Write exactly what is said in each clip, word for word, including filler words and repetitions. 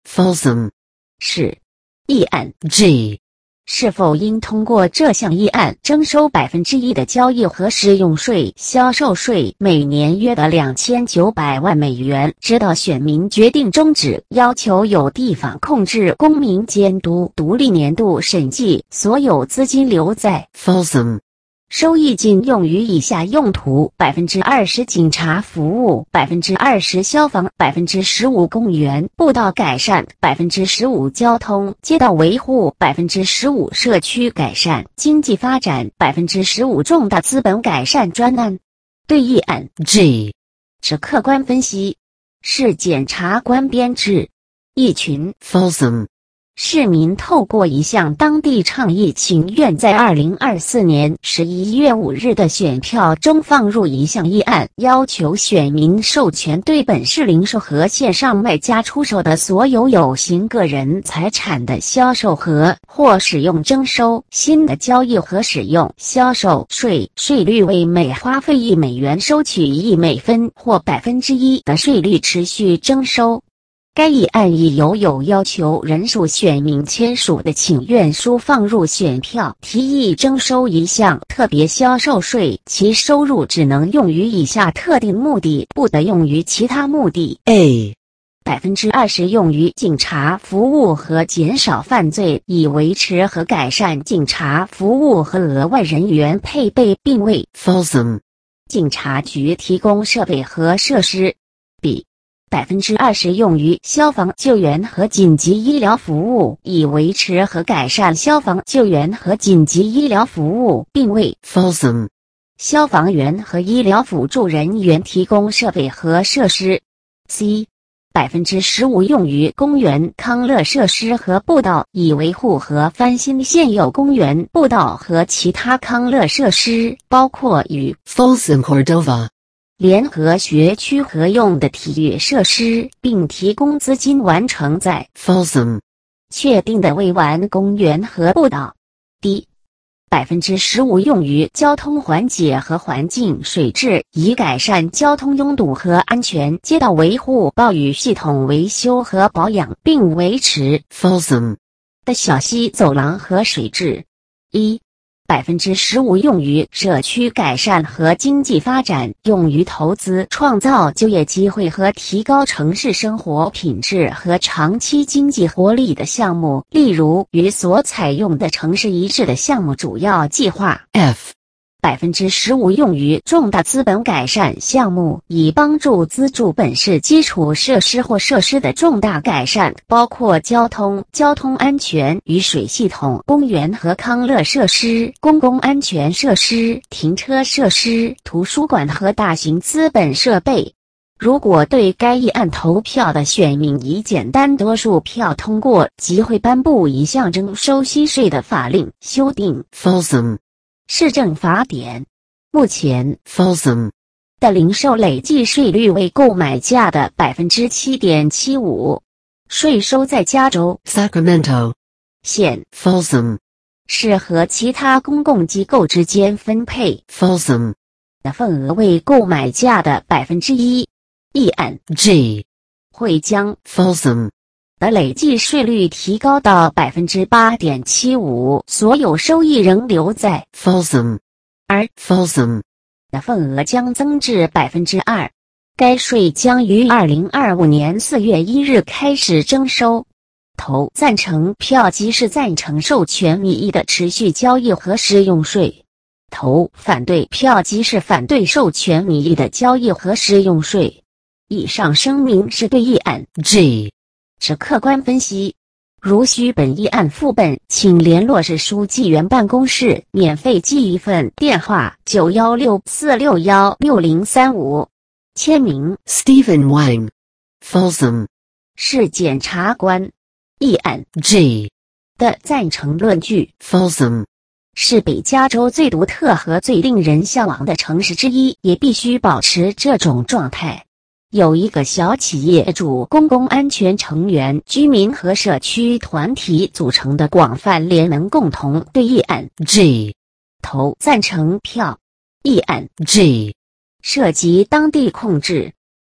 Folsom 是。议案 G 是否应通过这项议案征收百分之一的交易和使用税、销售税，每年约的两千九百万美元，直到选民决定终止。要求有地方控制、公民监督、独立年度审计，所有资金留在 Folsom。 收益仅用于以下用途：百分之二十警察服务，百分之二十消防，百分之十五公园步道改善，百分之十五交通街道维护，百分之十五社区改善经济发展，百分之十五重大资本改善专案。对议案 G 之客观分析是检察官编制议群 Folsom。 市民透过一项当地倡议请愿，在二零二四年十一月五日的选票中放入一项议案，要求选民授权对本市零售和线上卖家出售的所有有形个人财产的销售和或使用征收新的交易和使用销售税，税率为每花费一美元收取一美分或百分之一的税率持续征收。该议案已由有要求人数选民签署的请愿书放入选票，提议征收一项特别销售税，其收入只能用于以下特定目的，不得用于其他目的。 A 百分之二十用于警察服务和减少犯罪，以维持和改善警察服务和额外人员配备，并为 Folsom 警察局提供设备和设施。B百分之二十用于消防救援和紧急医疗服务，以维持和改善消防救援和紧急医疗服务，并为 Folsom 消防员和医疗辅助人员提供设备和设施。C百分之十五用于公园康乐设施和步道，以维护和翻新现有公园步道和其他康乐设施，包括与 Folsom Cordova 联合学区合用的体育设施，并提供资金完成在 Folsom 确定的未完公园和步道。D百分之十五用于交通缓解和环境水质，以改善交通拥堵和安全，街道维护、暴雨系统维修和保养，并维持 Folsom 的小溪走廊和水质。一百分之十五用于社区改善和经济发展，用于投资、创造就业机会和提高城市生活品质和长期经济活力的项目，例如与所采用的城市一致的项目主要计划。 F 百分之十五用于重大资本改善项目，以帮助资助本市基础设施或设施的重大改善，包括交通、交通安全与水系统、公园和康乐设施、公共安全设施、停车设施、图书馆和大型资本设备。如果对该议案投票的选民以简单多数票通过，即会颁布一项征收新税的法令修订。 Folsom 市政法典目前 Folsom 的零售累计税率为购买价的 百分之七点七五， 税收在加州、 Sacramento 县、 Folsom 市和其他公共机构之间分配 Folsom 的份额为购买价的 百分之一。 议案 G 会将 Folsom 的累计税率提高到 百分之八点七五， 所有收益仍留在 Folsom， 而 Folsom 的份额将增至 百分之二。 该税将于二零二五年四月一日开始征收。投赞成票即是赞成授权民意的持续交易和使用税，投反对票即是反对授权民意的交易和使用税。以上声明是对议案 G 之客观分析。如需本议案副本，请联络市书记员办公室，免费寄一份，电话九一六四六一六零三五。签名 Stephen Wang Folsom 是检察官。议案 G 的赞成论据 Folsom 是北加州最独特和最令人向往的城市之一，也必须保持这种状态。有一个小企业主、公共安全成员、居民和社区团体组成的广泛联盟共同对议案 G 投赞成票。议案 G 涉及当地控制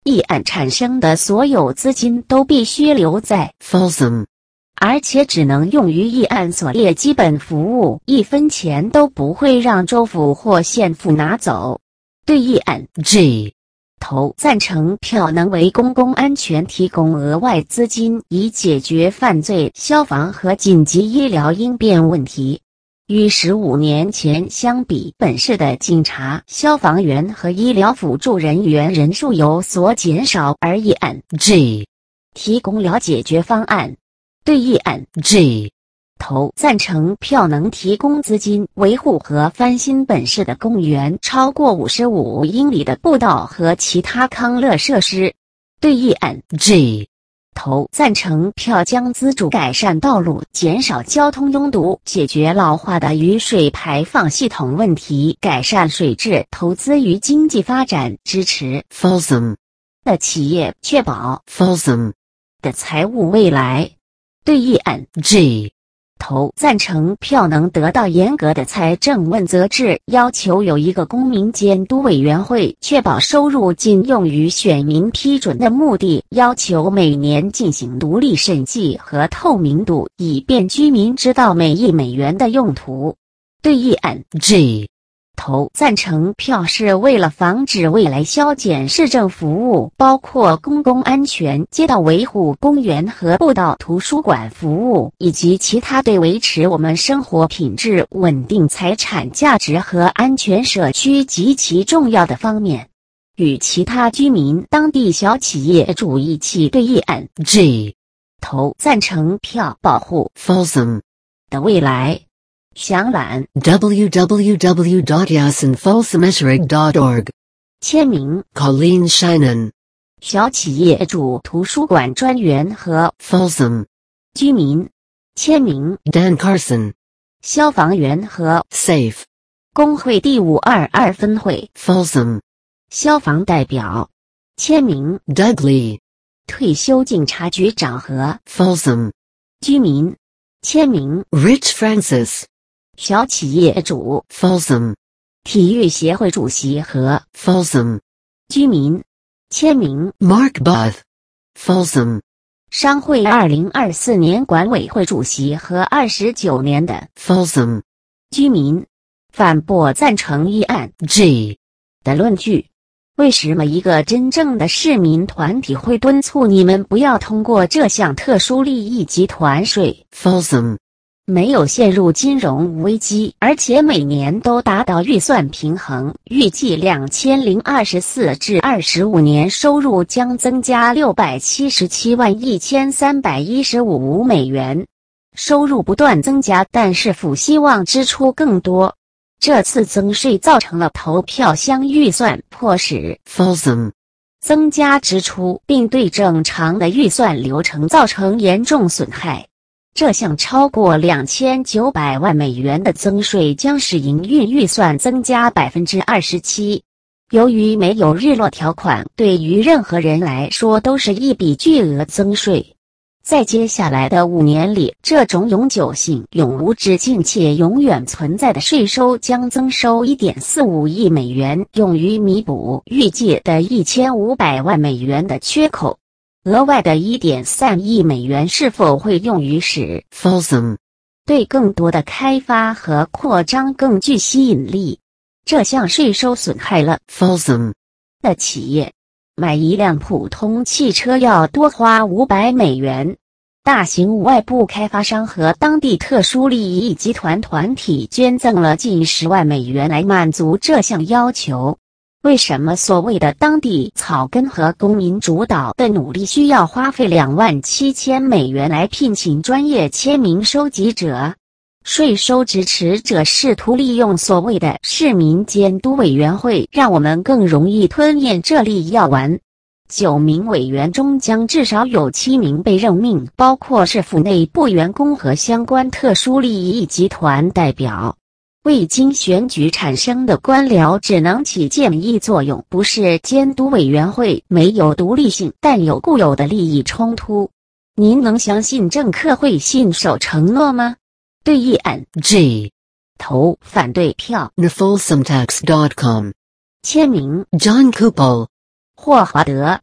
议案产生的所有资金都必须留在 Folsom， 而且只能用于议案所列基本服务，一分钱都不会让州府或县府拿走。对议案 G， 投赞成票能为公共安全提供额外资金，以解决犯罪、消防和紧急医疗应变问题。与十五年前相比，本市的警察、消防员和医疗辅助人员人数有所减少，而议案 G 提供了解决方案。对议案 G 投赞成票能提供资金，维护和翻新本市的公园超过五十五英里的步道和其他康乐设施。对议案 G 投赞成票将资助改善道路，减少交通拥堵，解决老化的雨水排放系统问题，改善水质，投资于经济发展，支持 Folsom 的企业，确保 Folsom 的财务未来。对议案 G 投赞成票能得到严格的财政问责制，要求有一个公民监督委员会，确保收入仅用于选民批准的目的，要求每年进行独立审计和透明度，以便居民知道每一美元的用途。对议案 G 投赞成票是为了防止未来削减市政服务，包括公共安全、街道维护、公园和步道、图书馆服务，以及其他对维持我们生活品质、稳定财产价值和安全社区极其重要的方面。与其他居民、当地小企业主一起对议案 G 投赞成票，保护 Folsom 的未来。详览 w w w dot yasin folsom esrig dot org 签名 Colleen Sheinin 小企业主、图书馆专员和 Folsom 居民签名 Dan Carson 消防员和 Safe 工会第五二二分会 Folsom 消防代表签名 Doug Lee 退休警察局长和 Folsom 居民签名 Rich Francis 小企业主 Folsom 体育协会主席和 Folsom 居民签名 Mark Buth Folsom 商会二零二四年管委会主席和二十九年的 Folsom 居民反驳赞成议案 G 的论据。为什么一个真正的市民团体会敦促你们不要通过这项特殊利益集团税 Folsom 没有陷入金融危机，而且每年都达到预算平衡，预计两千零二十四至二十五年收入将增加六百七十七万一千三百一十五美元。收入不断增加，但是府希望支出更多。这次增税造成了投票箱预算迫使 Folsom 增加支出，并对正常的预算流程造成严重损害。这项超过两千九百万美元的增税将使营运预算增加 百分之二十七。由于没有日落条款，对于任何人来说都是一笔巨额增税。在接下来的五年里，这种永久性、永无止境且永远存在的税收将增收 一点四五亿美元，用于弥补预计的一千五百万美元的缺口。额外的 一点三亿美元是否会用于使 Folsom 对更多的开发和扩张更具吸引力？这项税收损害了 Folsom 的企业。买一辆普通汽车要多花五百美元。大型外部开发商和当地特殊利益集团团体捐赠了近十万美元来满足这项要求。为什么所谓的当地草根和公民主导的努力需要花费两万七千美元来聘请专业签名收集者？税收支持者试图利用所谓的市民监督委员会，让我们更容易吞咽这粒药丸。九名委员中将至少有七名被任命，包括市府内部员工和相关特殊利益集团代表。未经选举产生的官僚只能起建议作用，不是监督委员会，没有独立性，但有固有的利益冲突。您能相信政客会信守承诺吗？对议案 G 投反对票 n folsom tax dot com 签名 John Kupol 霍华德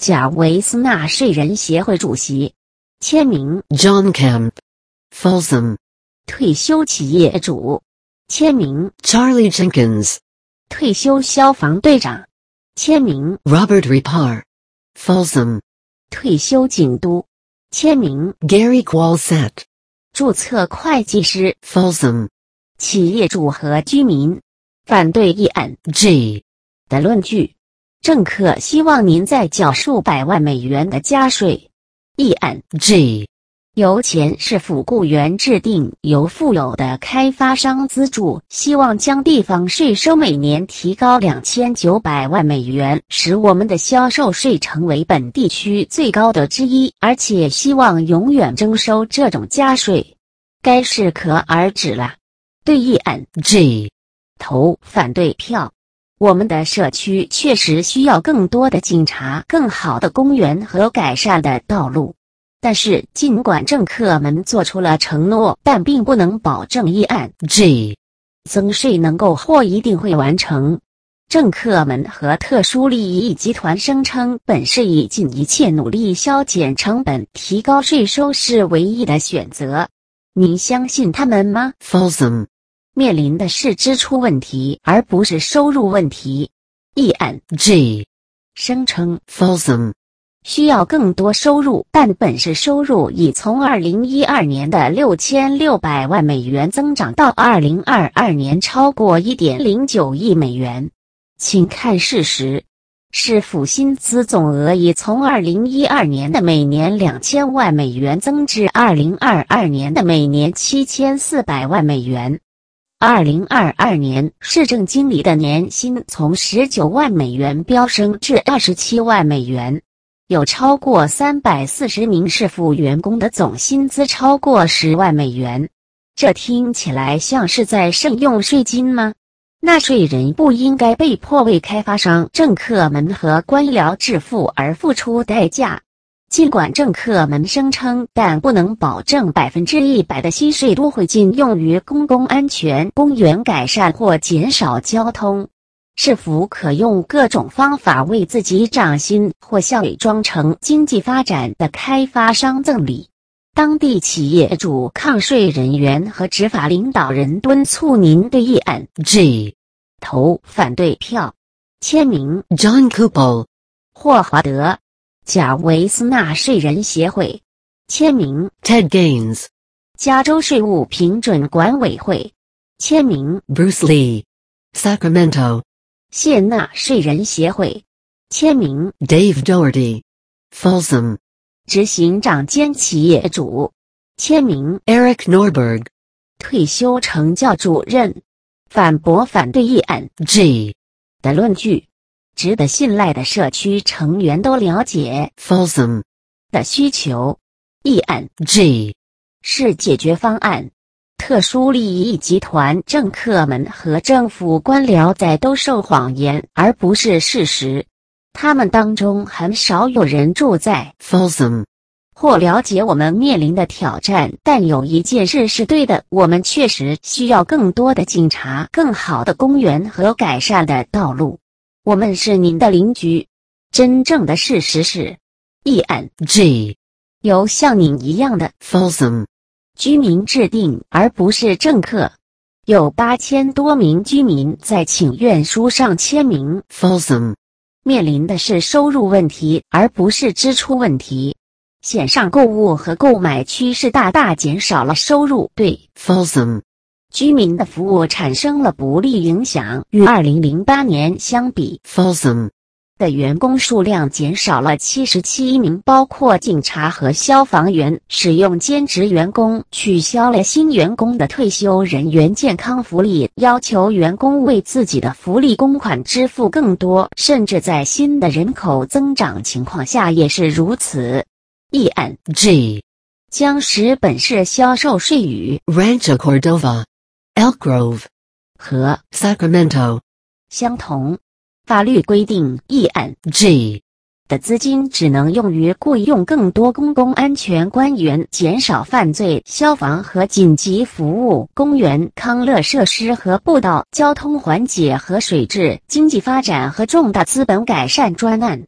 贾维斯纳税人协会主席。签名 John Kemp. Folsom. 退休企业主。签名 Charlie Jenkins. 退休消防队长。签名 Robert Repar. Folsom. 退休警督。签名 Gary Qualsett. 注册会计师。 Folsom. 企业主和居民反对议案 G. 的论据。政客希望您再缴数百万美元的加税。议案 G. 由前市府雇员制定，由富有的开发商资助，希望将地方税收每年提高两千九百万美元，使我们的销售税成为本地区最高的之一，而且希望永远征收这种加税。该适可而止了。对议案 G. 投反对票。我们的社区确实需要更多的警察、更好的公园和改善的道路。但是，尽管政客们做出了承诺，但并不能保证议案 G. 增税能够或一定会完成。政客们和特殊利益集团声称，本市以尽一切努力削减成本、提高税收是唯一的选择。您相信他们吗？ Folsom. 面临的是支出问题，而不是收入问题。议案 G. 声称 Folsom. 需要更多收入，但本市收入已从二零一二年的六千六百万美元增长到二零二二年超过 一点零九亿美元。请看事实。市府薪资总额已从二零一二年的每年两千万美元增至二零二二年的每年七千四百万美元。二零二二年，市政经理的年薪从十九万美元飙升至二十七万美元。有超过三百四十名市府员工的总薪资超过十万美元。这听起来像是在剩用税金吗？纳税人不应该被迫为开发商、政客们和官僚致富而付出代价。尽管政客们声称，但不能保证百分之一百的薪税都会尽用于公共安全、公园改善或减少交通。市府可用各种方法为自己涨薪，或向伪装成经济发展的开发商赠礼。当地企业主、抗税人员和执法领导人敦促您对议案 G. 投反对票。签名 John Kupel. 霍华德。贾维斯纳税人协会。签名 Ted Gaines. 加州税务评准管委会。签名 Bruce Lee. Sacramento. 谢纳税人协会。签名 Dave Doherty. Folsom. 执行长兼企业主。签名 Eric Norberg. 退休惩教主任。反驳反对议案 G. 的论据。值得信赖的社区成员都了解 Folsom. 的需求。议案 G. 是解决方案。特殊利益集团、政客们和政府官僚在兜售谎言，而不是事实。他们当中很少有人住在 Folsom. 或了解我们面临的挑战，但有一件事是对的，我们确实需要更多的警察、更好的公园和改善的道路。我们是您的邻居。真正的事实是，议案 G. 由像您一样的 Folsom. 居民制定，而不是政客。有八千多名居民在请愿书上签名。 Folsom. 面临的是收入问题，而不是支出问题。线上购物和购买趋势大大减少了收入对 Folsom. 居民的服务产生了不利影响。与二零零八年相比 Folsom. 的员工数量减少了七十七名，包括警察和消防员。使用兼职员工，取消了新员工的退休人员健康福利，要求员工为自己的福利公款支付更多，甚至在新的人口增长情况下也是如此。议案 G. 将使本市销售税与 Rancho Cordova. Elk Grove. 和 Sacramento. 相同。法律规定，议案 G. 的资金只能用于雇用更多公共安全官员、减少犯罪、消防和紧急服务、公园、康乐设施和步道、交通缓解和水质、经济发展和重大资本改善专案。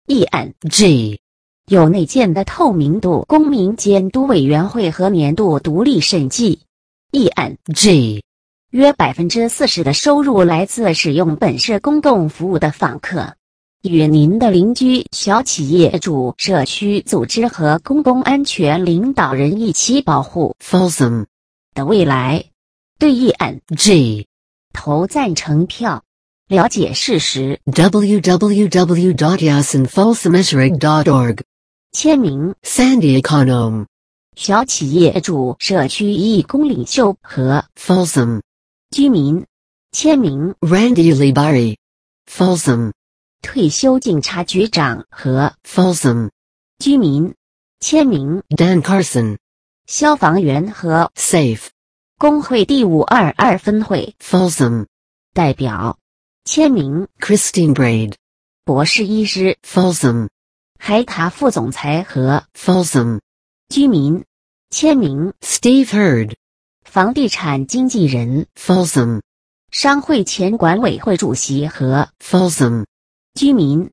议案 G. 有内建的透明度公民监督委员会和年度独立审计。议案 G. 约百分之四十的收入来自使用本市公共服务的访客。与您的邻居、小企业主、社区组织和公共安全领导人一起保护 Folsom 的未来。对议案 G. 投赞成票。了解事实 w w w dot yasin folsom esrig dot org. 签名 Sandy Econom 小企业主、社区义工领袖和 Folsom 居民。签名 Randy Libari Folsom 退休警察局长和 Folsom 居民。签名 Dan Carson 消防员和 Safe 工会第五二二分会 Folsom 代表。签名 Christine Braid 博士医师 Folsom 海塔副总裁和 Folsom 居民。签名 Steve Hurd 房地产经纪人 Folsom 商会前管委会主席和 Folsom 居民。